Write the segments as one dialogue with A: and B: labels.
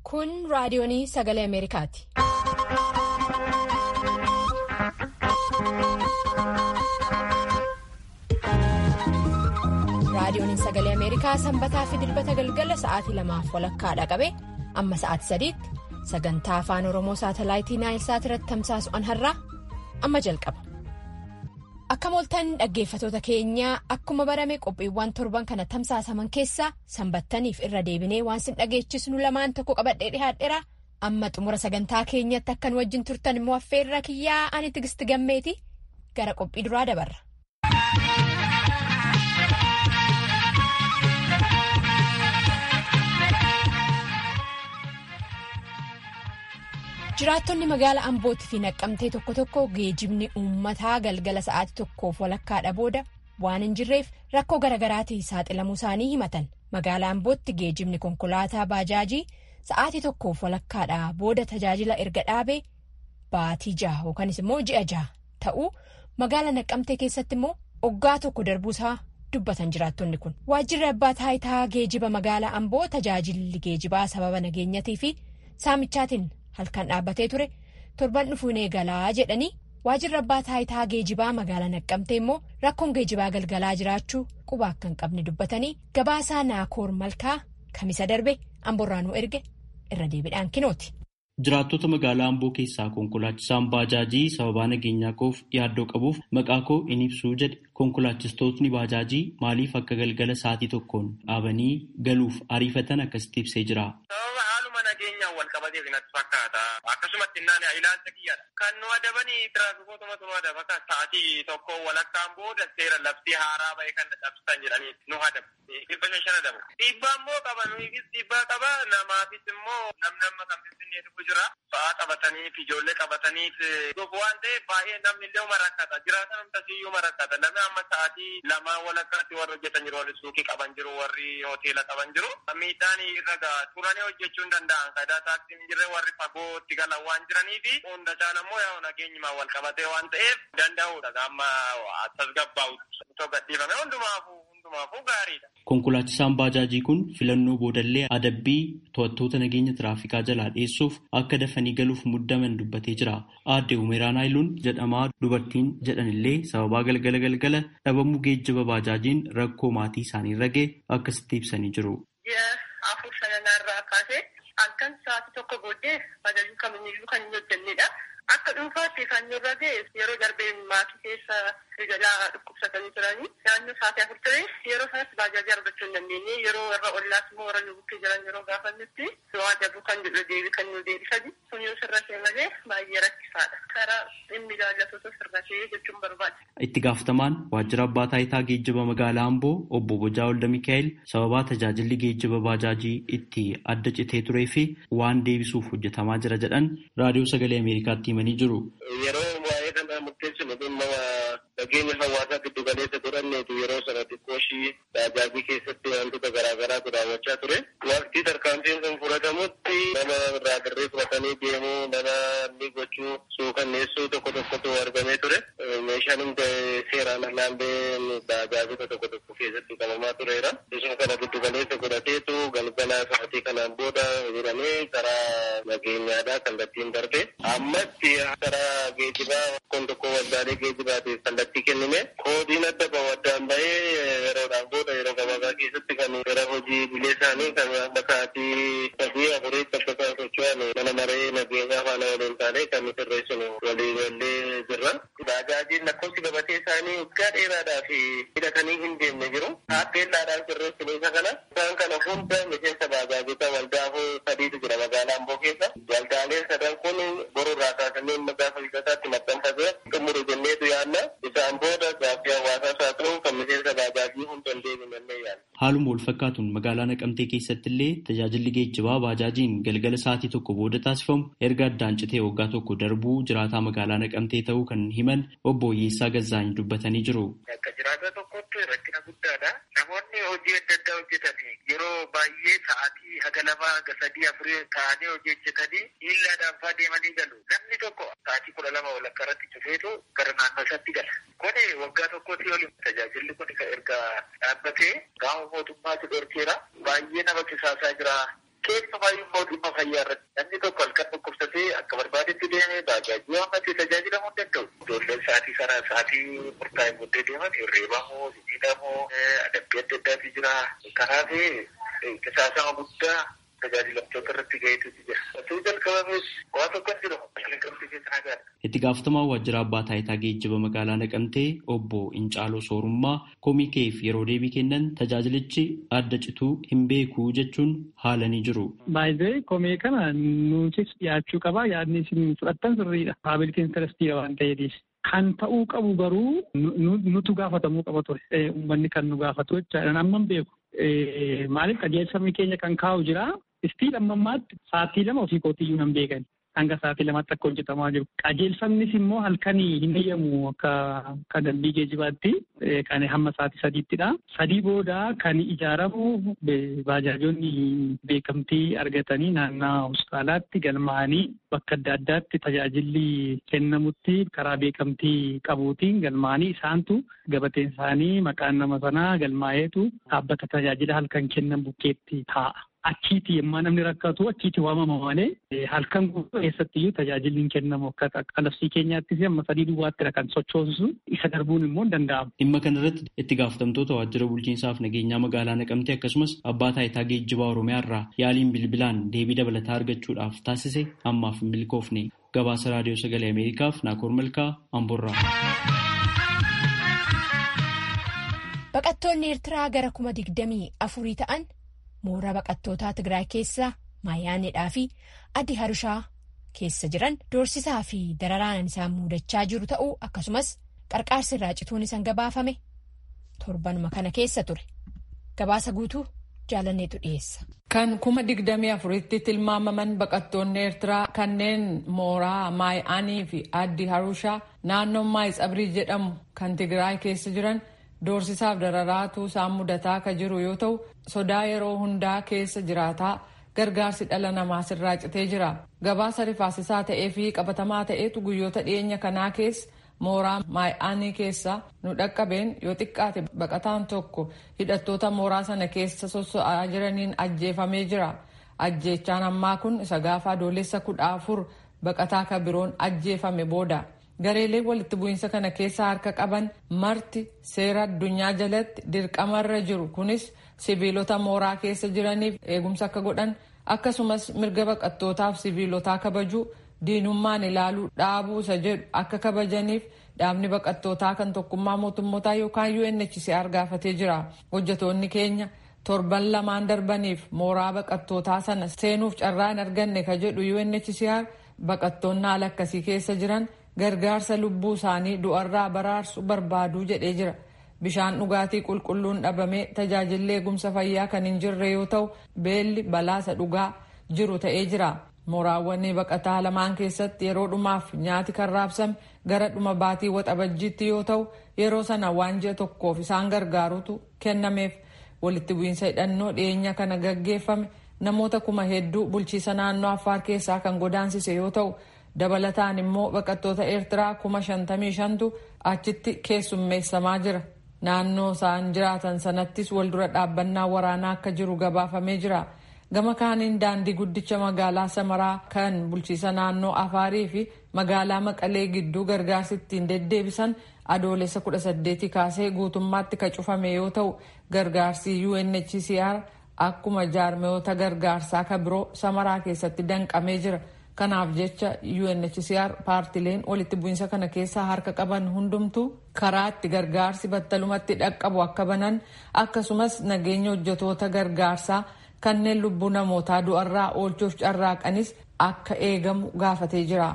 A: Kun raadiyoonii Sagalee Ameerikaati. Raadiyooniin Sagalee Ameerikaa sanbataa fi dilbata galgala sa'aatii 2:00 qabee amma sa'aatii 3 sagantaa afaan Oromoo saatalaayitii Naayilsaat irratti tamsaasu har'aa amma jalqaba. Akka mooltan dhaggeeffatoota keenyaa akkuma barame qophiiwwan torban kana tamsaasaman keessaa sanbattaniif irra deebinee waan sin dhageechisnu lamaan tokko qabadhee dhihaadheera. Amma xumura sagantaa keenyatti akkan wajjin turtan immoo affeerra kiyyaa ani Tigisti Gammeeti gara qophii duraa dabarra. Jiraattonni magaalaa Ambootii fi Naqqamtee tokko tokko geejibni uummataa galgala sa'aatii 1:00 booda waan hin jirreef rakkoo garaagaraatiin saaxilamuu isaanii himatan. Magaalaa Ambootti geejibni konkolaataa baajaajii sa'aatii 1:00 booda tajaajila erga dhaabee baatii 6 yookanis immoo ji'a 6 ta'uu magaalaa Naqqamtee keessatti immoo waggaa tokko darbuusaa dubbatan jiraattonni kun. Waajjirri abbaa taayitaa geejiba magaalaa Amboo tajaajilli geejibaa sababa nageenyatii fi saamichaatiin halkan dhaabbatee ture torban dhufuun eegalaa jedhanii waajjirri abbaa taayitaa geejibaa magaalaa Naqqamtee immoo rakkoon geejibaa galgalaa jiraachuu quba akka hin qabne dubbatanii gabaasaa Naakoor Malkaa kamisa darbe Amboorraanuu erge irra deebiidhaan kinooti.
B: Jiraattota magaalaa Amboo keessaa konkolaachisaan baajaajii sababaa nageenyaa koof yaaddoo qabuuf maqaa koo in ibsuu jedhe konkolaachistootni baajaajii maaliif akka galgala sa'aatii 1 dhaabanii galuuf ariifatan akkasitti ibsee jira.
C: Nageenyaan wal qabatee natti fakkaata. Akkasumatti innaan ilaalcha kiyyaadha. Kan nu adabanii tiraafikootuma nu adabata sa'aatii 1:00 booda seera labsii haaraa ba'e kan cabsitan jedhanii nu adabu. 500 adabu. Dhiibbaa immoo qaba nuufis dhiibbaa qaba namaafis immoo namni kan finfinnee dhufu jira. Ba'aa qabataniif ijoollee qabataniif dhufu waan ta'eef baay'ee namni illee uma rakkata. Jiraatan humtasiyyuu uma rakkata. Namni amma sa'aatii 2:00 warri hojjetan jiru warri suuqii qaban jiru warri hoteela qaban jiru. Miidhaan irra ga'a turanii hojjechuu hin danda'an. Faayidaa taaksii hin jirre warri fagootti galan waan jiranii fi hunda caalaa immoo yaa nageenyumaan wal qabatee waan ta'eef danda'uudha. Amma tasgabbaa'utti osoo gadhiifame hundumaafuu gaariidha.
B: Konkolaachisaan baajaajii kun filannoo boodallee adabbii to'attoota nageenya tiraafikaa jalaa dhiyeessuuf akka dafanii galuuf muddaman dubbatee jira. Aadde Umeeraan Haayiluun jedhamaa dubartiin jedhanillee sababaa galgala dhabamuu geejjiba baajaajiin rakkoo maatii isaanii irra ga'e akkasitti ibsanii jiru.
D: Afur sanarraa kaasee halkan sa'aatii 1 booddee baajaajii kamiyyuu kan hin hojjennedha. Akka dhuunfaatti kan nurra ga'e yeroo darbee maatii keessa jalaa dhukkubsatanii turanii naannoo sa'aatii 4 ture yeroo sanatti baajaajii argachuu hin dandeenye yeroo warra ollaas immoo warra nu bukkee jiran yeroo gaafannutti waa dabuu kan jedhu deebii kan nu deebisanii sun yoo sirratee malee baay'ee rakkisaadha. Karaa dhimmi jaallatoota sirratee jechuun barbaada.
B: Itti gaafatamaan waajjira abbaa taayitaa geejjiba magaalaa Amboo obbo Bojaa Olda Mikaa'el sababaa tajaajilli geejjiba baajaajii itti adda citee turee fi waan deebisuuf hojjetamaa jira jedhan raadiyoo Sagalee Ameerikaatti himanii jiru.
C: Yeroo waa'ee kana murteessinu dhimma nageenya hawaasaa giddu galeessa godhanneetu yeroo sana xiqqooshii baajaajii keessatti wantoota garaagaraatu raawwachaa ture. Waqtii tarkaanfiin sun fudhatamutti nama irraa dirree fudhatanii deemuu nama inni gochuu suukanneessuu tokkotu argamee ture. Meeshaan hundi seeraan alaallee baajaajota tokko keessatti qabamaa tureera. Isuma kana giddu galeessa godhateetu galgala sa'aatii kanaan booda jedhamee karaa nageenyaadhaa kallattiin darbe. Ammatti karaa geejjibaa tokko waldaalee geejjibaatiif kallattii kennime. Koodiin adda bahu addaan bahee yeroodhaan booda yeroo gabaabaa keessatti kan gara hojii bilee isaanii kan akka sa'aatii 3-4 akka socho'an mana maree nageenyaa faana waliin taanee kan sirreessinu walii jirra. Baajaajiin lakkoofsi gabatee isaanii waggaa dheeraadhaa fi hidhatanii hin deemne jiru. Taappeellaadhaan sirreessinu isa kana. Isaan kana hunda miseensa baajaajota waldaafuu 3tu jira magaalaa Amboo keessa. Waldaaleen 3 kun borurraa kaasanii gaafa hidhataatti maxxanfatee xumuru jenneetu yaadna. Isaan booda gaaffii hawaasaas haa ta'u kan miseensa baajaajii hunda hin deebinannee yaadna.
B: Haaluma wal fakkaatuun magaalaa Naqamtee keessatti illee tajaajilli geejjibaa baajaajiin galgala sa'aatii 1 booda taasifamu erga addaan citee waggaa tokko darbuu jiraataa magaalaa Naqamtee ta'uu kan himan obbo Oyyeessaa Gazzaany dubbatanii jiru.
C: Akka jiraataa tokkotti rakkina guddaadha. Namoonni hojii adda addaa hojjetanii yeroo baay'ee sa'aatii haga 2-3-4 ta'anii hojii hojjetanii miillaadhaan fa'aa deemanii galu. Namni tokko sa'aatii 12 irratti cufeetu gara naannoo isaatti gala. Kuni waggaa tokkotti waliin tajaajilli kun erga dhaabbatee gaafa mootummaatti dhorkeera. Baay'ee nama kisaasaa jira. Keessumaa immoo dhimma fayyaa irratti namni tokko halkan dhukkubsatee akka barbaadetti deemee baajaajii waammatee tajaajilamuu hin danda'u. Ijoolleen sa'aatii murtaa'e guddee deeman hirreebamuu, miidhamuu, adabbii adda addaatu jira. Kanaaf qisaasama guddaa tajaajilamtoota irratti gaheetu jira. Osoo jalqabamees waa tokko hin jiru.
B: Itti gaafatamaa waajjira abbaa taayitaa geejjiba magaalaa Naqamtee obbo Incaaloo Soorummaa komii keef yeroo deebii kennan tajaajilichi adda cituu hin beeku jechuun haalanii jiru.
E: Baay'ee komii kana nutis dhiyaachuu qaba. Yaadni isin fudhattan sirriidha. Paabilik intarestiidha waan ta'eef. Kan ta'uu qabu garuu nutu gaafatamuu qaba ture. Uummanni kan nu gaafatu jechaadha. Amma hin beeku. Maaliif qajeelfamni keenya kan kaa'u jira. Istiin ammammaatti sa'aatii 2 ofii kootiyyuu nan beekan. Hanga sa'aatii 2tti akka hojjetamaa jiru. Qajeelfamnis immoo halkanii hin eeyyamu akka dambii geejjibaatti kan hamma sa'aatii 3ttidha. 3 booda kan ijaaramu baajaajonni beekamtii argatanii naannoo hospitaalaatti galmaa'anii bakka adda addaatti tajaajilli kennamutti karaa beekamtii qabuutiin galmaa'anii isaantu gabateen isaanii maqaan nama sanaa galmaa'eetu dhaabbata tajaajila halkan kennan bukkeetti taa'a. Achiiti yemmaa namni rakkatu achiiti waamama malee halkan guutuu keessattiyyuu tajaajilli hin kennamu akka labsii keenyaattis amma 3 duwwaattidha kan sochoosu isa darbuun immoo hin danda'amu.
B: Dhimma kanarratti itti gaafatamtoota waajjira bulchiinsaaf nageenyaa magaalaa Naqamtee akkasumas abbaa taayitaa geejjibaa Oromiyaa irraa yaaliin bilbilaan deebii dabalataa argachuudhaaf taasise ammaaf hin milkoofne. Gabaasa raadiyoo sagalee Ameerikaaf Naakoor Malkaa Amborraa.
A: Baqattoonni Eertiraa gara 24,000 ta'an mooraa baqattootaa Tigraay keessa Maayaanedhaa fi Addi Harushaa keessa jiran doorsisaa fi dararaan isaan muudachaa jiru ta'uu akkasumas qarqaarsi irraa cituun isaan gabaafame torbanuma kana keessa ture. Gabaasa guutuu jaalanneetu dhiyeessa.
F: Kan 24,000tti tilmaamaman baqattoonni Eertiraa kanneen mooraa Maayaanii fi Addi Harushaa naannoo Maayitsabrii jedhamu kan Tigraay keessa jiran doorsisaaf dararaatu isaan mudataa akka jiru yoo ta'u sodaa yeroo hundaa keessa jiraataa gargaarsi dhala namaa sirraa citee jira. Gabaasa rifaasisaa ta'ee fi qabatamaa ta'etu guyyoota dhiyeenya kanaa keessa mooraa Maayaanii keessa nu dhaqqabeen yoo xiqqaate baqataan tokko hidhattoota mooraa sana keessa sosso'aa jiraniin ajjeefamee jira. Ajjeechaan ammaa kun isa gaafa adoolessa 14 baqataa kan biroon ajjeefame booda. Gareelee walitti bu'iinsa kana keessa harka qaban marti seera addunyaa jalatti dirqamarra jiru. Kunis sibiilota mooraa keessa jiraniif eegumsa akka godhan akkasumas mirga baqattootaaf sibiilotaa kabajuu diinummaan ilaaluu dhaabuu isa jedhu akka kabajaniif dhaabni baqattootaa kan tokkummaa mootummootaa yookaan UNHCR gaafatee jira. Hojjetoonni keenya torban 2 darbaniif mooraa baqattootaa sana seenuuf carraa hin arganne ka jedhu UNHCR baqattoonni haala akkasii keessa jiran gargaarsa lubbuu isaanii du'arraa baraarsu barbaaduu jedhee jira. Bishaan dhugaatii qulqulluun dhabamee tajaajilli eegumsa fayyaa kan hin jirre yoo ta'u beelli balaasa dhugaa jiru ta'ee jira. Mooraawwan baqataa lamaan keessatti yeroo dhumaaf nyaati kan raabsame gara dhuma baatii waxabajjiitti yoo ta'u yeroo sana waan ji'a tokkoof isaan gargaarutu kennameef. Walitti bu'iinsa hidhannoo dhiyeenya kana gaggeeffame namoota 1,000 bulchiisa naannoo Affaar keessaa kan godaansise yoo ta'u dabalataan immoo baqattoota Eertiraa 55,000tu achitti keessummeessamaa jira. Naannoo isaan jiraatan sanattis waldura dhaabbannaa waraanaa akka jiru gabaafamee jira. Gama kaaniin daandii guddicha magaalaa Samaraa kan bulchiisa naannoo Afaarii fi magaalaa Maqalee gidduu gargaarsi ittiin deddeebisan adoolessa 18 kaasee guutummaatti ka cufame yoo ta'u gargaarsi UNHCR akkuma jaarmiyoota gargaarsaa ka biroo Samaraa keessatti danqamee jira. Kanaaf jecha UNHCR paartileen walitti bu'iinsa kana keessaa harka qaban hundumtuu karaa itti gargaarsi battalumatti dhaqqabu akka banan akkasumas nageenya hojjetoota gargaarsaa kanneen lubbuu namootaa du'arraa oolchuuf carraaqanis akka eegamu gaafatee jira.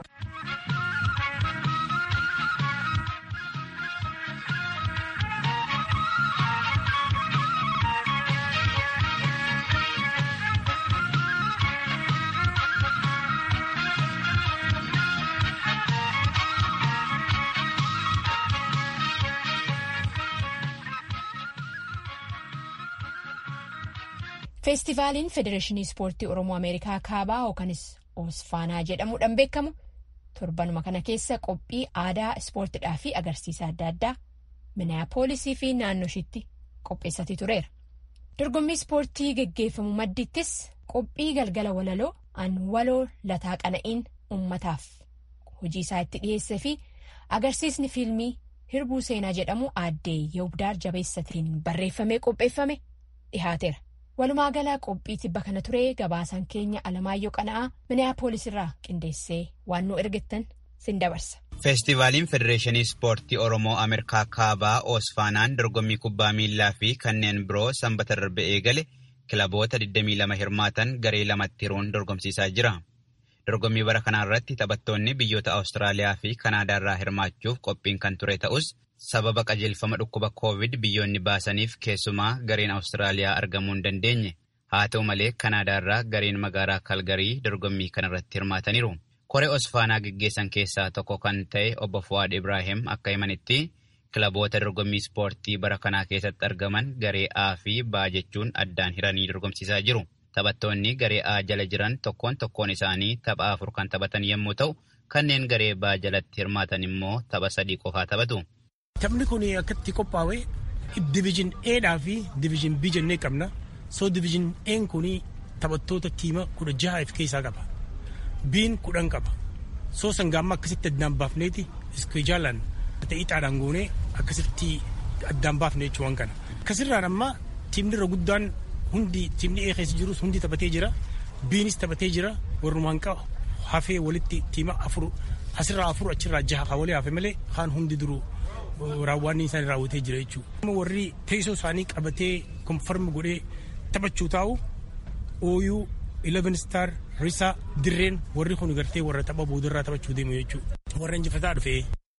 A: Feestivaaliin Federeeshinii Ispoortii Oromoo Ameerikaa Kaabaa yookanis Oosfaanaa jedhamuudhaan beekamu torbanuma kana keessa qophii aadaa ispoortiidhaa fi agarsiisa adda addaa Minneapolisii fi naannoo ishiitti qopheessatii tureera. Dorgommii ispoortii geggeeffamu maddiittis qophii galgala walaloo an waloo lataa qana'iin ummataaf hojii isaa itti dhiyeessee fi agarsiisni fiilmii hirbuu seenaa jedhamu aaddee Yawubdaar Jabeessatiin barreeffamee qopheeffame dhihaateera. Walumaa galaa qophii tibba kana ture gabaasaan keenya Alamaayyoo Qana'aa Miniyaapolis irraa qindeessee waan nu ergettan sin dabarsa.
G: Feestivaaliin Federeeshinii Ispoortii Oromoo Ameerikaa Kaabaa Oosfaanaan dorgommii kubbaa miilaa fi kanneen biroo sanbata darbe eegale kilaboota 22 hirmaatan garee lamatti hiruun dorgomsiisaa jira. Dorgommii bara kanaa irratti taphattoonni biyyoota Awustiraaliyaa fi Kanaadaa irraa hirmaachuuf qophiin kan ture ta'us sababa qajeelfama dhukkuba Covid biyyoonni baasaniif keessumaa gareen Awustiraaliyaa argamuu hin dandeenye. Haa ta'u malee Kanaadaa irraa gareen magaalaa Kalgarii dorgommii kanarratti hirmaataniiru. Koree Oosfaanaa gaggeessan keessaa tokko kan ta'e obbo Fuwaad Ibraahim akka himanitti kilaboota dorgommii ispoortii bara kanaa keessatti argaman garee A fi B jechuun addaan hiranii dorgomsiisaa jiru. Taphattoonni garee A jala jiran tokkoon isaanii tapha 4 kan taphatan yommuu ta'u, kanneen garee B jalatti hirmaatan immoo tapha 3 qofaa taphatu.
H: Taphni kun akkatti qophaa'ee diviizhin A'dhaa fi diviizhin B jennee qabna. Diviizhin A'n kun taphattoota tiima 16 of keessaa qaba. B'n 10 qaba. Sangaamma akkasitti addaan baafneeti iskeejaalaan ixaadhaan goonee akkasitti addaan baafne jechuun kana. Akkasirraan amma tiimni irra guddaan tiimni A keessa jirus hundi taphatee jira. B'nis taphatee jira. Warrumaan qaba hafee walitti tiima 4 asirraa 4 achirraa 6 haa walii hafe malee kaan hundi duruu raawwanni isaanii raawwatee jira jechuudha. Warri teessoo isaanii qabatee konfarmi godhee taphachuu taa'u OU 11 Star Risaa Dirreen warri kun gartee warra tapha boodarraa taphachuu deemu jechuudha. Warra injifataa dhufee.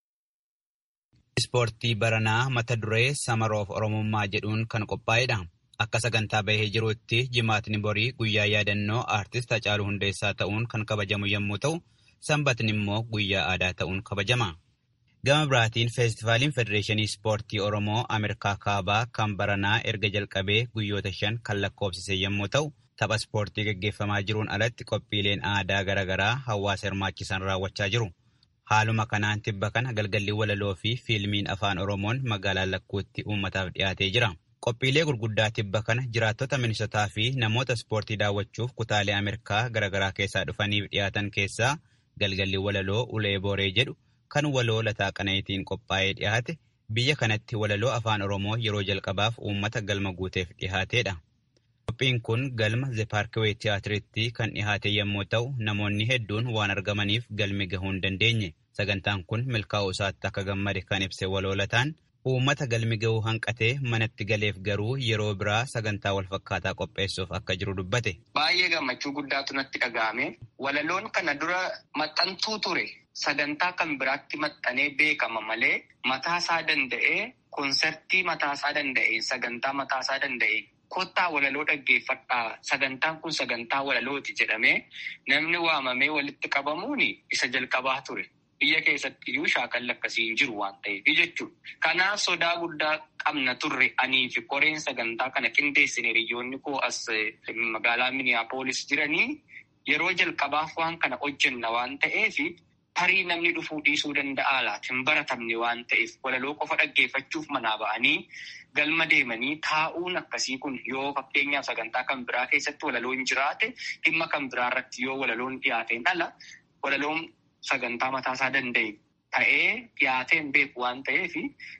G: Ispoortii baranaa mata duree Samaroof Oromummaa jedhuun kan qophaa'edha. Akka sagantaa bahee jirutti jimaatni borii guyyaa yaadannoo aartist Hacaaluu Hundeessaa ta'uun kan kabajamu yommuu ta'u, sanbatni immoo guyyaa aadaa ta'uun kabajama. Gama biraatiin feestivaaliin Federeeshinii Ispoortii Oromoo Ameerikaa Kaabaa kan baranaa erga jalqabee guyyoota 5 kan lakkoofsise yommuu ta'u, tapha ispoortii gaggeeffamaa jiruun alatti qophiileen aadaa garaagaraa hawaasa hirmaachisan raawwachaa jiru. Haaluma kanaan tibba kana galgalli walaloo fi fiilmiin afaan Oromoon magaalaa Lakkuutti uummataaf dhiyaatee jira. Qophiilee gurguddaa tibba kana jiraattota Minisotaa fi namoota ispoortii daawwachuuf kutaalee Ameerikaa garaagaraa keessaa dhufaniif dhiyaatan keessaa galgalli walaloo Ulee Booree jedhu kan waloo lataa qana'iitiin qophaa'ee dhiyaate biyya kanatti walaloo afaan Oromoo yeroo jalqabaaf uummata galma guuteef dhiyaateedha. Qophiin kun galma Zepaarkiwee Tiyaatiritti kan dhiyaate yommuu ta'u, namoonni hedduun waan argamaniif galmi gahuu hin dandeenye. Sagantaan kun milkaa'uu isaatti akka gammade kan ibse waloo lataan uummata galmi gahuu hanqatee manatti galeef garuu yeroo biraa sagantaa walfakkaataa qopheessuuf akka jiru dubbate.
I: Baay'ee gammachuu guddaatu natti dhaga'ame. Walaloon kana dura maxxantuu ture. Sagantaa kan biraatti maxxanee beekama malee mataasaa danda'ee konsertii mataasaa danda'ee sagantaa mataasaa danda'ee kottaa walaloo dhaggeeffadhaa sagantaan kun sagantaa walalooti jedhamee namni waamamee walitti qabamuun isa jalqabaa ture. Biyya keessatti iyyuu shaakalli akkasii hin jiru waan ta'eef jechuudha. Kanaaf sodaa guddaa qabna turre anii fi koreen sagantaa kana qindeessine hiriyoonni koo as magaalaa Miniyaapolis jiranii yeroo jalqabaaf waan kana hojjenna waan ta'eef tarii namni dhufuu dhiisuu danda'a laata hin baratamne waan ta'eef walaloo qofa dhaggeeffachuuf manaa ba'anii galma deemanii taa'uun akkasii kun yoo fakkeenyaaf sagantaa kan biraa keessatti walaloo hin jiraate dhimma kan biraa irratti yoo walaloon dhiyaateen ala walaloon sagantaa mataasaa danda'e ta'ee dhiyaateen beeku waan ta'eef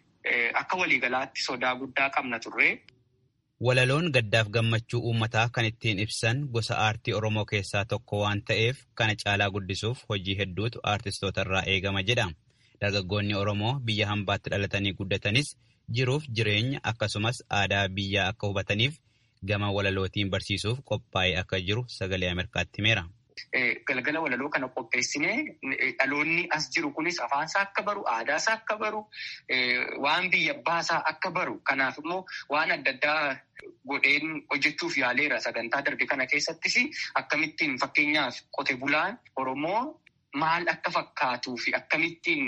I: akka waliigalaatti sodaa guddaa qabna turre.
G: Walaloon gaddaaf gammachuu uummataa kan ittiin ibsan gosa aartii Oromoo keessaa tokko waan ta'eef kana caalaa guddisuuf hojii hedduutu aartistoota irraa eegama jedha. Dargaggoonni Oromoo biyya hambaatti dhalatanii guddatanis jiruuf jireenya akkasumas aadaa biyyaa akka hubataniif gama walalootiin barsiisuuf qophaa'ee akka jiru sagalee Ameerikaatti himeera.
I: Galgala walaloo kana qopheessinee dhaloonni as jiru kunis afaansaa akka baru, aadaasaa akka baru, waan biyya baasaa akka baru. Kanaaf immoo waan adda addaa godheen hojjechuuf yaaleera sagantaa darbe kana keessattis akkamittiin fakkeenyaaf qote bulaan Oromoo maal akka fakkaatuu fi akkamittiin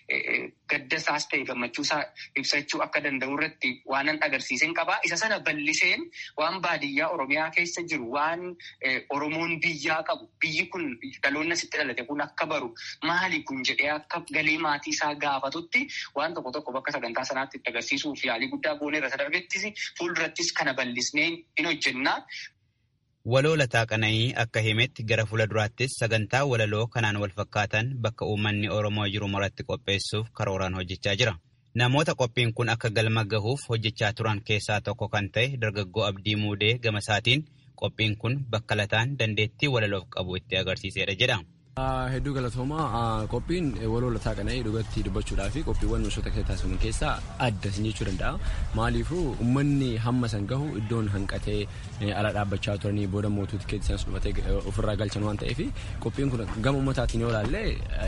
I: gaddasaas ta'e gammachuusaa ibsachuu akka danda'u irratti waanan agarsiiseen qabaa. Isa sana bal'iseen waan baadiyyaa Oromiyaa keessa jiru waan Oromoon biyyaa qabu biyyi kun dhaloonni asitti dhalate kun akka baru maali kun jedhee akka galee maatii isaa gaafatutti waan tokko bakka sagantaa sanaatti itti agarsiisuuf yaalii guddaa gooneerra isa darbettis fuuldurattis kana bal'isnee hin hojjennaa.
G: Waloo Lataa Qana'ii akka himetti gara fuula duraattis sagantaa walaloo kanaan wal fakkaatan bakka uummanni Oromoo jiru maratti qopheessuuf karooraan hojjechaa jira. Namoota qophiin kun akka galma gahuuf hojjechaa turan keessaa tokko kan ta'e dargaggoo Abdii Muudee gama isaatiin qophiin kun bakka lataan dandeettii walaloof qabu itti agarsiisedha jedha.
J: Hedduu galatoomaa qophiin waloo lataa qana'ii dhugatti dubbachuudhaa fi qophiiwwan misoota taasifaman keessaa adda isin jechuu danda'a. Maaliifuu uummanni hamma san gahu iddoon hanqatee ala dhaabbachaa turanii booda mootuu tikeetii sanas dhumatee ofirraa galchan waan ta'eef qophiin kun gama uummataatiin yoo ilaalle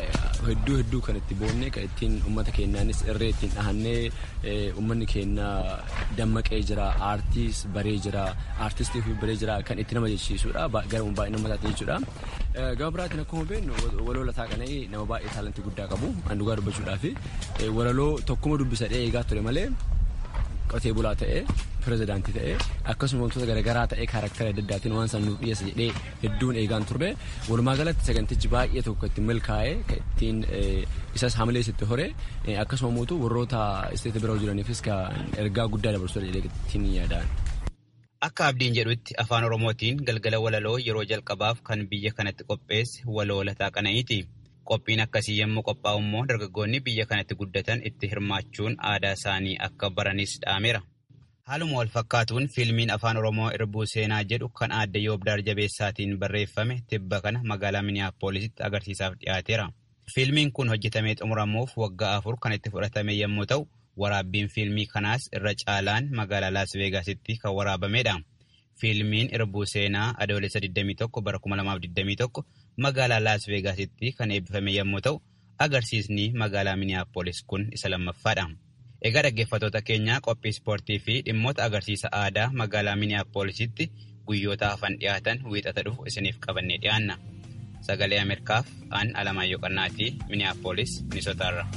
J: hedduu kan itti boonnee kan ittiin uummata keenyaanis irree ittiin dhahannee uummanni keenya dammaqee jira, aartiis baree jira, aartistii fi baree jira kan itti nama jechisiisudha gara baay'ina uummataatiin jechuudha. Gama biraatiin akkuma waloo lataa qana'ii nama baay'ee taalantii guddaa qabu an dhugaa dubbachuudhaa fi walaloo tokkuma dubbisadhee eegaa ture malee qotee bulaa ta'ee pirezidaantii ta'ee akkasuma wantoota garaagaraa ta'ee kaarakteera adda addaatiin waan san nuuf dhiyeessa jedhee hedduun eegaan turre walumaa galatti sagantichi baay'ee tokko ittiin milkaa'ee ittiin isas hamilees itti hore akkasuma mootuu warroota isteeta biroo jiraniifis ergaa guddaa dabarsuu jedhee ittiin yaadaan.
G: Akka Abdiin jedhutti afaan Oromootiin galgala walaloo yeroo jalqabaaf kan biyya kanatti qopheesse waloo lataa qana'iiti. Qophiin akkasii yommuu qophaa'u immoo dargaggoonni biyya kanatti guddatan itti hirmaachuun aadaa isaanii akka baranis dhaameera. Haaluma wal fakkaatuun fiilmiin afaan Oromoo Irbuu Seenaa jedhu kan aadde Yoobdaar Jabeessaatiin barreeffame tibba kana magaalaa Miniyaapoolisitti agarsiisaaf dhiyaateera. Fiilmiin kun hojjetamee xumuramuuf waggaa 4 kan itti fudhatame yommuu ta'u, waraabbiin fiilmii kanaas irra caalaan magaalaa Laas Veegaasitti kan waraabamedha. Fiilmiin Irbuu Seenaa adoolessa 21 bara 2021 magaalaa Laas Veegaasitti kan eebbifame yommuu ta'u, agarsiisni magaalaa Miniyaapolis kun isa lammaffaadha. Egaa dhaggeeffattoota keenya qophii ispoortii fi dhimmoota agarsiisa aadaa magaalaa Miniyaapolisitti guyyoota hafan dhiyaatan wiixata dhufu isiniif qabannee dhiyaanna. Sagalee Ameerikaaf aan Alamaayyoo Qannaatii Miniyaapolis, Minisootaarra.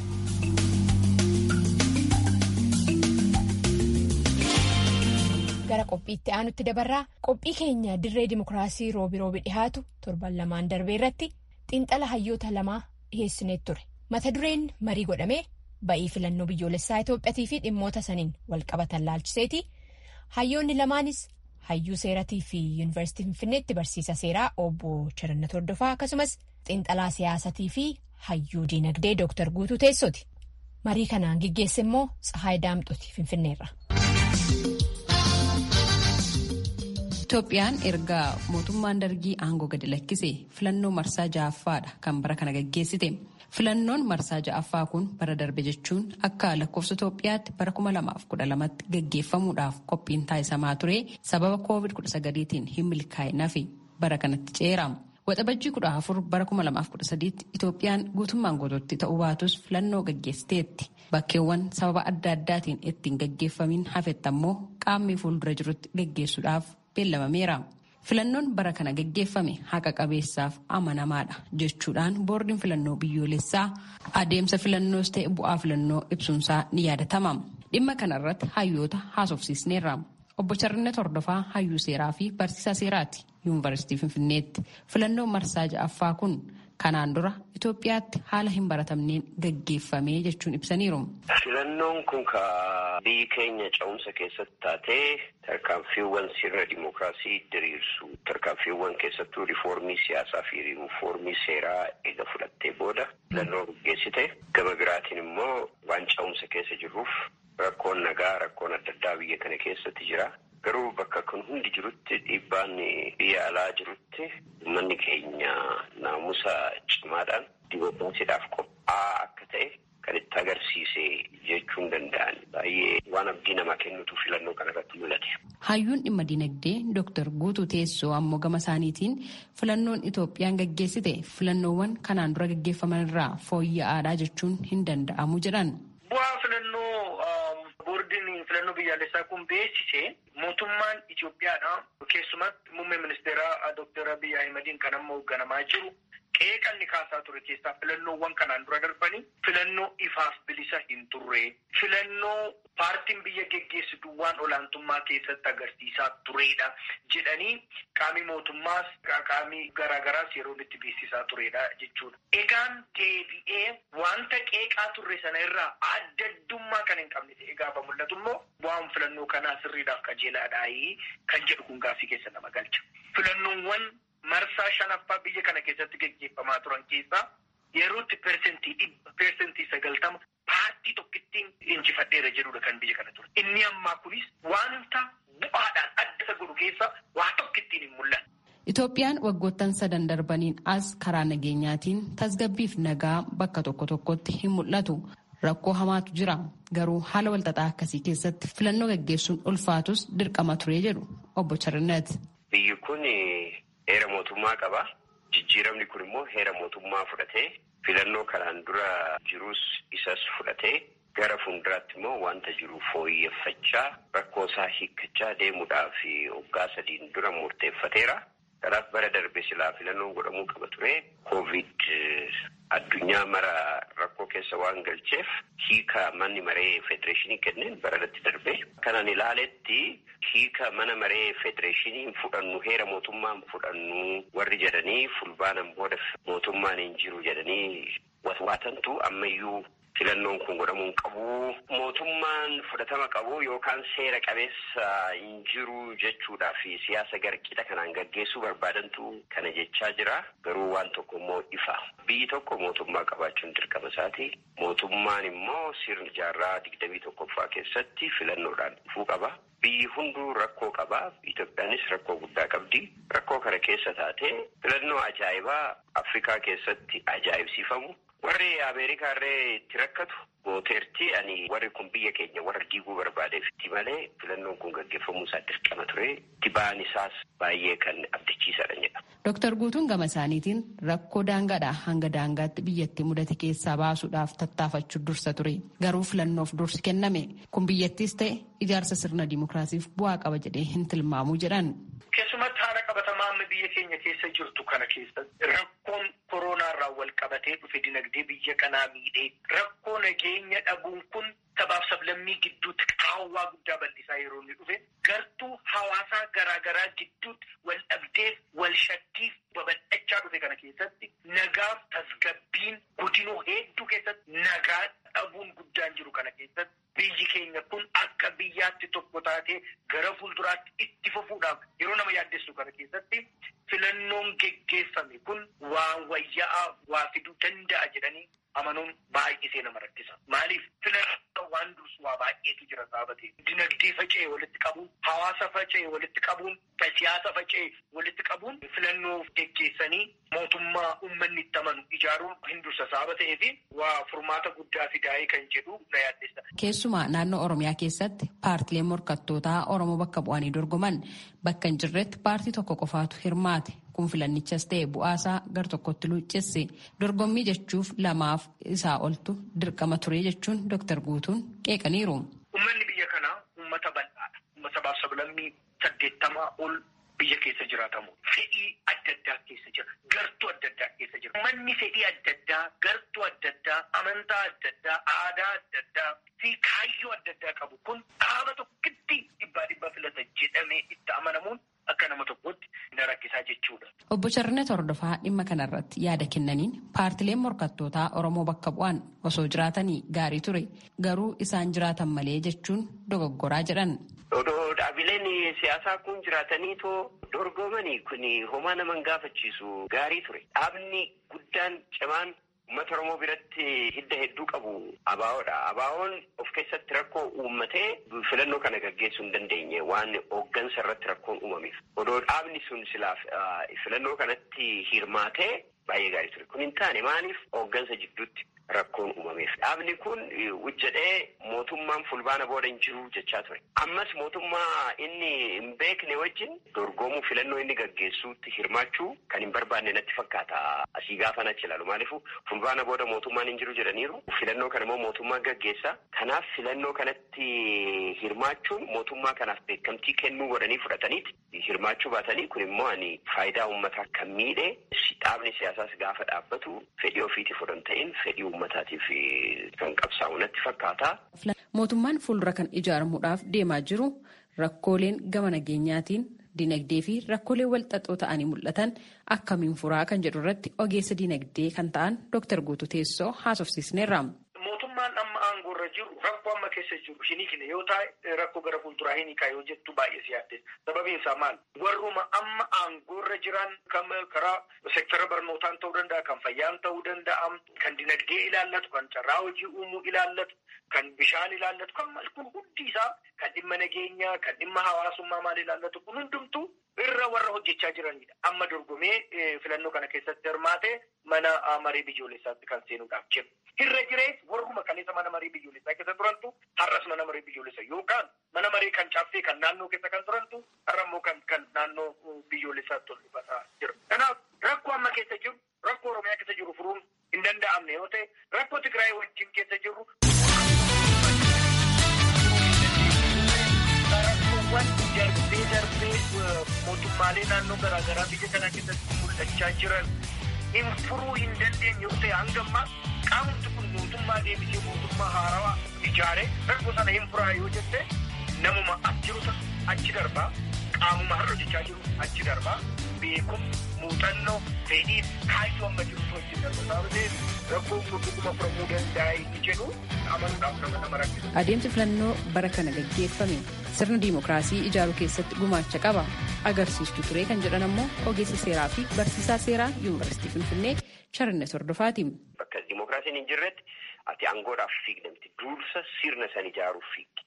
A: Gara qophiitti aanutti dabarraa qophii keenya dirree dimokiraasii roobi dhihaatu torban lamaan darbee irratti xiinxala hayyoota lamaa dhiyeessineet ture. Mata dureen marii godhamee ba'ii filannoo biyyoolessaa Itoophiyaatii fi dhimmoota saniin wal qabatan laalchiseeti. Hayyoonni lamaanis hayyuu seeratii fi yuunivarsiitii Finfinneetti barsiisa seeraa obbo Chirannat Hordofaa akkasumas xiinxalaa siyaasatii fi hayyuu diinagdee Dr. Guutuu Teessooti. Marii kanaan gaggeesse immoo Tsahaay Daamxooti Finfinneerra.
K: Itoophiyaan erga mootummaan dargii aangoo gadi lakkise filannoo marsaa 6ffaadha kan bara kana gaggeessite. Filannoon marsaa 6ffaa kun bara darbe jechuun akka lakkoofsa Itoophiyaatti bara 2012tti gaggeeffamuudhaaf qophiin taasisamaa ture sababa COVID-19tiin hin milkaa'in hafe bara kanatti ceera. Waxabajjii 14 bara 2013tti Itoophiyaan guutummaan guutuutti ta'uu baatus filannoo gaggeessiteetti. Bakkeewwan sababa adda addaatiin ittiin gaggeeffamiin hafetti ammoo qaamni fuuldura jirutti gaggeessuudhaaf beellamameera. Filannoon bara kana gaggeeffame haqa qabeessaaf amanamaadha jechuudhaan boordiin filannoo biyyoolessaa adeemsa filannoos ta'e bu'aa filannoo ibsuunsaa ni yaadatama. Dhimma kanarratti hayyoota haasofsiisneerra. Obbo Chirannat Hordofaa hayyuu seeraa fi barsiisaa seeraati yuunivarsiitii Finfinneetti. Filannoon marsaa 6ffaa kun kanaan dura Itoophiyaatti haala hin baratamneen gaggeeffame jechuun ibsaniiru.
L: Filannoon kun biyyi keenya ce'umsa keessatti taatee tarkaanfiiwwan sirna dimookiraasii diriirsu tarkaanfiiwwan keessattuu riifoormii siyaasaa fi riifoormii seeraa eega fudhattee booda filannoo gaggeessite. Gama biraatiin immoo waan ce'umsa keessa jirruuf rakkoon nagaa rakkoon adda addaa biyya kana keessatti jira. Garuu bakka kun hundi jirutti dhiibbaan biyya alaa jirutti uummanni keenya naamusa cimaadhaan dimookiraasiidhaaf qophaa'aa akka ta'e kan itti agarsiise jechuun danda'an baay'ee waan abdii namaa kennutu filannoo kanarratti mul'ate.
K: Hayyuun dhimma dinagdee Dr. Guutuu Teessoo ammoo gama isaaniitiin filannoon Itoophiyaan gaggeessite filannoowwan kanaan dura gaggeeffaman irraa fooyya'aadhaa jechuun hin danda'amu jedhan.
M: Bu'aa filannoo boordiin filannoo biyyaalessaa kun beeksise mootummaan Itoophiyaadha. Keessumatti muummee ministeeraa Dr. Abiy Ahimadiin kan amma hoogganamaa jiru qeeqanni kaasaa ture keessaa filannoowwan kanaan dura darbanii filannoo ifaaf bilisa hin turre, filannoo paartiin biyya geggeessitu waan olaantummaa keessatti agarsiisaa turedha jedhanii qaamii mootummaas qaamii garaagaraas yeroo itti beeksisaa turedha jechuudha. Egaan deebi'ee wanta qeeqaa turre sana irraa addaddummaa kan hin qabne ta'e gaafa mul'atu immoo bu'aan filannoo kanaa sirriidhaaf qajeelaadhaayi kan jedhu kun gaaffii keessa nama galcha. Filannoowwan marsaa shanaffaa biyya kana keessatti geggeeffamaa turan keessaa yerootti persentii 90 paartii tokkittiin injifadheera jedhudha kan biyya kana ture. Inni ammaa kunis wanta bu'aadhaan adda godhu keessa waa tokkittiin hin mul'anne.
K: Itoophiyaan waggoottan 3 darbaniin as karaa nageenyaatiin tasgabbiif nagaa bakka tokko tokkotti hin mul'atu. Rakkoo hamaatu jira. Garuu haala walxaxaa akkasii keessatti filannoo gaggeessuun ulfaatus dirqama ture jedhu obbo Charnet.
L: Biyyi kun heera mootummaa qaba. Jijjiiramni kun immoo heera mootummaa fudhatee filannoo kanaan dura jirus isas fudhatee gara fuulduraatti immoo wanta jiru fooyyeffachaa rakkoo isaa hiikkachaa deemuudhaaf waggaa 3 dura murteeffateera. Kanaaf bara darbe silaa filannoon godhamuu qaba ture. Covid addunyaa mara rakkoo keessa waan galcheef hiika manni maree federeeshinii kenneen bara irratti darbe. Kanan ilaaletti hiika mana maree federeeshinii fudhannu heera mootummaan fudhannu warri jedhanii fulbaanan booda mootummaan hin jiru jedhanii watwaatantu ammayyuu filannoon kun godhamuun qabu. Mootummaan fudhatama qabu yookaan seera qabeessa hin jiru jechuudhaa fi siyaasa garqiidha kanaan gaggeessuu barbaadantu kana jechaa jira. Garuu waan tokko immoo ifa. Biyyi tokko mootummaa qabaachuun dirqama isaati. Mootummaan immoo sirna jaarraa 21ffaa keessatti filannoodhaan dhufuu qaba. Biyyi hunduu rakkoo qaba. Itoophiyaanis rakkoo guddaa qabdi. Rakkoo kana keessa taatee filannoo ajaa'ibaa Afrikaa keessatti ajaa'ibsiifamu. Warri Ameerikaa irree itti rakkatu gooteerti ani warri kun biyya keenya warra diiguu barbaadeefitti malee filannoon kun gaggeeffamuu isaa dirqama ture. Tibaan isaas baay'ee kan abdachiisadha jedha.
K: Dr. Guutuun gama isaaniitiin rakkoo daangaadhaa hanga daangaatti biyyattii mudate keessaa baasuudhaaf tattaafachuu dursa ture. Garuu filannoof dursi kenname. Kun biyyattiis ta'e ijaarsa sirna dimookiraasiif bu'aa qaba jedhee hin tilmaamuu jedhan.
M: Keessumatti haala qabatamaa amma biyya keenya keessa jirtu kana keessatti rakkoon koronaarraa wal qabatee dhufe dinagdee biyya kanaa miidhee rakkoo nageenya dhabuun kun sabaaf sablammii gidduutti qaawwaa guddaa bal'isaa yeroo inni dhufe gartuu hawaasaa garaagaraa gidduutti wal dhabdeef wal shakkiif babal'achaa dhufe kana keessatti nagaaf tasgabbiin godinoo hedduu keessatti nagaa dhabuun guddaan jiru kana keessatti biyyi keenya kun akka biyyaatti tokko taatee gara fuulduraatti itti fufuudhaaf yeroo nama yaaddessu kana keessatti filannoon geggeeffame kun waan wayyaa'aa waa fiduu danda'a jedhanii amanuun baay'isee nama rakkisa. Maaliif filannoo waan dursu waa baay'eetu jira saabate. Dinagdee faca'ee walitti qabuun, hawaasa faca'ee walitti qabuun, siyaasa faca'ee walitti qabuun filannoo geggeessanii mootummaa uummanni itti amanu ijaaruun hin dursa saaba ta'ee fi waa furmaata guddaa fidaa'ee kan jedhu na yaaddessa.
K: Keessumaa naannoo Oromiyaa keessatti paartileen morkattootaa Oromoo bakka bu'anii dorgoman bakka hin jirretti paartii tokko qofaatu hirmaate. Kun filannichas ta'e bu'aasaa gar tokkotti luuccesse. Dorgommii jechuuf lamaaf isaa oltu dirqama ture jechuun Dr. Guutuun qeeqaniiru.
M: Uummanni biyya kanaa uummata bal'aadha. Uummata sabaaf sablammii 80 ol biyya keessa jiraatamu. Fedhii adda addaa keessa jira. Gartuu adda addaa keessa jira. Uummanni fedhii adda addaa, gartuu adda addaa, amantaa adda addaa, aadaa adda addaa fi kaayyoo adda addaa qabu kun dhaaba tokkotti dhibbaa filata jedhamee itti amanamuun akka nama tokkotti na rakkisaa jechuudha.
K: Obbo Charnet Hordofaa dhimma kanarratti yaada kennaniin paartileen morkattootaa Oromoo bakka bu'an osoo jiraatanii gaarii ture. Garuu isaan jiraatan malee jechuun dogoggoraa jedhan.
L: Dhaabileen siyaasaa kun jiraataniitoo dorgomanii kun homaa naman gaafachiisu gaarii ture. Dhaabni guddaan cimaan uummata Oromoo biratti hidda hedduu qabu ABO'dha. ABO'n of keessatti rakkoo uummatee filannoo kana gaggeessuu hin dandeenye waan hooggansa irratti rakkoon uumameef. Odoo dhaabni sun silaaf filannoo kanatti hirmaatee baay'ee gaarii ture. Kun hin taane maaliif hooggansa jidduutti rakkoon uumameef. Dhaabni kun hojjedhee mootummaan fulbaana booda hin jiru jechaa ture. Ammas mootummaa inni hin beekne wajjin dorgomuu filannoo inni gaggeessuutti hirmaachuu kan hin barbaanne natti fakkaata. Asii gaafa nachi ilaalu maaliifu fulbaana booda mootummaan hin jiru jedhaniiru. Filannoo kana immoo mootummaan gaggeessa. Kanaaf filannoo kanatti hirmaachuun mootummaa kanaaf beekamtii kennuu godhanii fudhataniiti. Hirmaachuu baatanii kun immoo ani faayidaa uummataa kan miidhe dhaabni siyaasaas gaafa dhaabbatu fedhii ofiitii fudhan ta'in fedhii uummataatiif kan qabsaa'u natti fakkaata.
K: Mootummaan fuuldura kan ijaaramuudhaaf deemaa jiru rakkooleen gama nageenyaatiin dinagdee fi rakkoolee walxaxoo ta'anii mul'atan akkamiin furaa kan jedhu irratti ogeessa dinagdee kan ta'an Dr. Guutuu Teessoo haasofsiisneerra.
M: Mootummaan amma aangoorra jiru rakkoo amma keessa jiru hinikne yoo ta'e rakkoo gara fuulduraa hinikaa yoo jettu baay'ee siyaadde. Sababiin isaa maal? Warruma amma aangoorra jiran kan karaa sektara barnootaan ta'uu danda'a, kan fayyaan ta'uu danda'a, kan dinagdee ilaallatu, kan carraa hojii uumuu ilaallatu, kan bishaan ilaallatu, kan maal kun hundi isaa kan dhimma nageenyaa, kan dhimma hawaasummaa maal ilaallatu kun hundumtuu irra warra hojjechaa jiranidha. Amma dorgomee filannoo kana keessatti hirmaatee mana marii biyyoolessaatti kan seenuudhaaf jiru. Irra jirees warruma kaleessa mana marii biyyoolessaa keessa turantu har'as mana marii biyyoolessaa yookaan mana marii kan caaffee kan naannoo keessa kan turantu har'a immoo kan naannoo biyyoolessaatti ol dhufataa jira. Kanaaf rakkoo amma keessa jiru rakkoo Oromiyaa keessa jiru furuun hin danda'amne yoo ta'e rakkoo Tigraay wajjin keessa jiru rakkoowwan darbee mootummaalee naannoo garaagaraa biyya kana keessatti mul'achaa jiran hin furuu hin dandeenye yoo ta'e hanga ammaa qaamumti kun mootummaa deebisee mootummaa haarawaa ijaaree rakkoo sana hin furaa yoo jette namuma jirutu achi darbaa qaamuma har'a hojjechaa jiru achi darbaa beekum muuxannoo fedhii kaayyoo amma jirutu hojii darbaa rakkoo dhuguma furamuu danda'a inni jedhu amanuudhaaf nama rakkisa.
K: Adeemsi filannoo bara kana gaggeeffame sirna diimokiraasii ijaaruu keessatti gumaacha qaba agarsiistuu ture kan jedhan ammoo ogeessa seeraa fi barsiisaa seeraa yuunivarsiitii Finfinnee Charines Hordofaati.
L: Bakka diimokiraasiin hin jirretti ati aangoodhaaf fiigdamti dursa sirna san ijaaruuf fiigdi.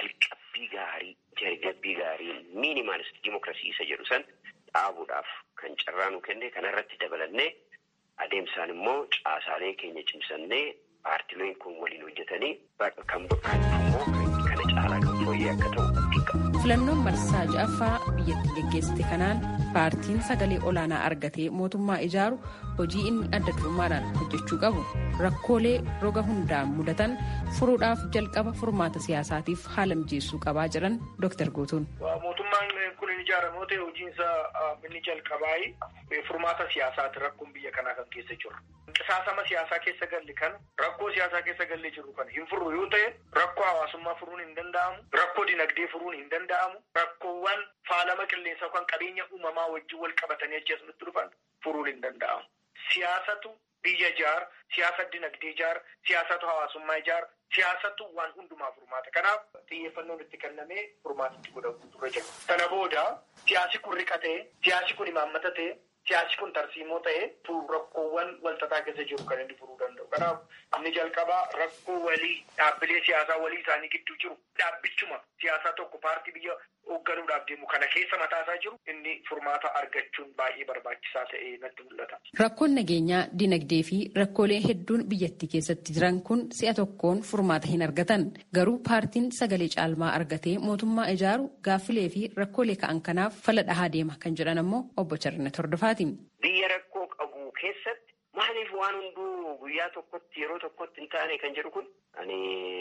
L: Jalqabbii gaarii miinimaalist diimokiraasii isa jedhu san dhaabuudhaaf kan carraa nu kenne kanarratti dabalannee adeemsaan immoo caasaalee keenya cimsannee paartileen kun waliin hojjetanii kan immoo kana caalaa kan fooyyee akka ta'u abdii qaba.
K: Filannoon marsaa ja'affaa biyyatti geggeessite kanaan paartiin sagalee olaanaa argatee mootummaa ijaaru hojii inni adda durummaadhaan hojjechuu qabu rakkoolee roga hundaan mudatan furuudhaaf jalqaba furmaata siyaasaatiif haala mijeessuu qabaa jiran Dr. Guutuun.
M: Mootummaan kun hin ijaaramu ta'e hojiinsa inni jalqabaa furmaata siyaasaati rakkoon biyya kanaa kan keessa jiru. Qisaasama siyaasaa keessa galle kan rakkoo siyaasaa keessa gallee jiru kan hin furu yoo ta'e rakkoo hawaasummaa furuun hin danda'amu, rakkoo dinagdee furuun hin danda'amu, rakkoowwan faalama qilleensaa kan qabeenya uumamaa wajjin wal qabatanii ajjeesnutti dhufan furuun hin danda'amu. Siyaasatu biyya ijaara, siyaasa dinagdee ijaara, siyaasatu hawaasummaa ijaara, siyaasatu waan hundumaa furmaata. Kanaaf xiyyeeffannoon itti kennamee furmaatitti godhamu turre jira. Kana booda siyaasi kun riqatee, siyaasi kun imaammata ta'e, siyaasi kun tarsiimoo ta'e rakkoowwan walxaxaa keessa jiru kan inni furuu danda'u. Kanaaf inni jalqabaa rakkoo walii dhaabbilee siyaasaa walii isaanii gidduu jiru dhaabbichuma siyaasaa tokko paartii biyya hoogganuudhaaf deemu kana keessa mataasaa jiru inni furmaata argachuun baay'ee barbaachisaa ta'ee natti mul'ata.
K: Rakkoon nageenyaa, dinagdee fi rakkoolee hedduun biyyattii keessatti jiran kun si'a tokkoon furmaata hin argatan. Garuu paartiin sagalee caalmaa argatee mootummaa ijaaru gaaffilee fi rakkoolee ka'an kanaaf fala dhahaa deema kan jedhan ammoo obbo Charines Hordofaati.
L: Biyya rakkoo qabu keessatti maaliif waan hunduu guyyaa tokkotti yeroo tokkotti hin taane kan jedhu kun ani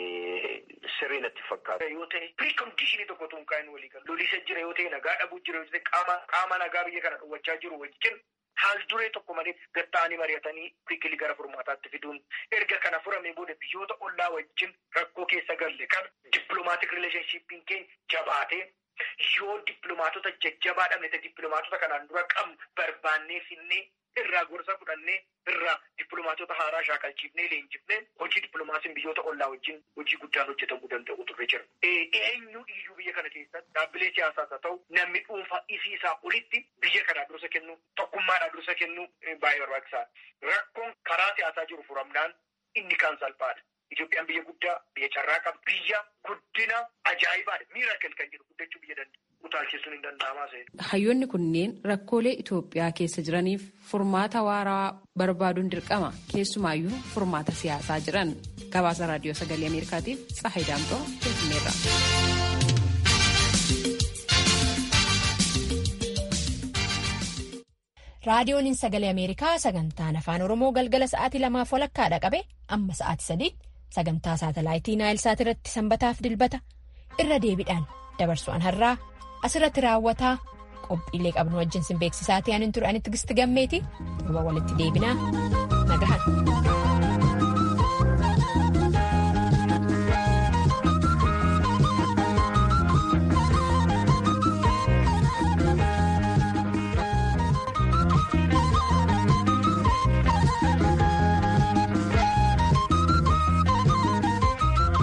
L: sirrii natti fakkaata.
M: Yoo ta'e piriikondishinii tokkotu hin kaa'in walii galu. Lolisa jira yoo ta'e nagaa dhabuu jira yoo ta'e qaama nagaa biyya kana dhowwachaa jiru wajjin haal duree tokko malee gatta'anii mari'atanii kuikilii gara furmaataatti fiduun erga kana furamee booda biyyoota ollaa wajjin rakkoo keessa galle kan dippiloomaatiik rileeshnshiippiin keenya jabaatee yoo dippiloomaatota jajjabaa dhabne dippiloomaatota kanaan dura qabnu barbaannee finnee irraa gorsa fudhannee irraa dippiloomaatota haaraa shaakalchiifnee leenjifnee hojii dippiloomaasiin biyyoota ollaa wajjin hojii guddaan hojjetamuu danda'u turre jira. Eenyu iyyuu biyya kana keessatti dhaabbilee siyaasaas haa ta'u namni dhuunfaa isii isaa olitti biyya kanaa dursa kennu tokkummaadhaa dursa kennu baay'ee barbaachisaadha. Rakkoon karaa siyaasaa jiru furamnaan inni kan salphaadha. Itoophiyaan biyya guddaa, biyya carraa qabdu, biyya guddina ajaa'ibaadha. Miiraakil kan jedhu guddachuu biyya dandeenya. utaalchisuun hin danda'amaa ta'e.
K: Hayyoonni kunneen rakkoolee Itoophiyaa keessa jiraniif furmaata waaraa barbaaduun dirqama keessumaayyuu furmaata siyaasaa jiran. Gabaasa Raadiyoo Sagalee Ameerikaatiif Tsahayi Daamxoo Finfinneerra.
A: Raadiyoon Sagalee Ameerikaa sagantaan afaan Oromoo galgala sa'aatii 2:00 qabe amma sa'aatii 3 sagantaa saatalaayitii Naayilsaat irratti sanbataaf dilbata irra deebiidhaan dabarsuun har'aa asirratti raawwataa qophiilee qabnu wajjin sin beeksisaatii anin turanitti gisti gammeeti walitti deebinaa nagahan.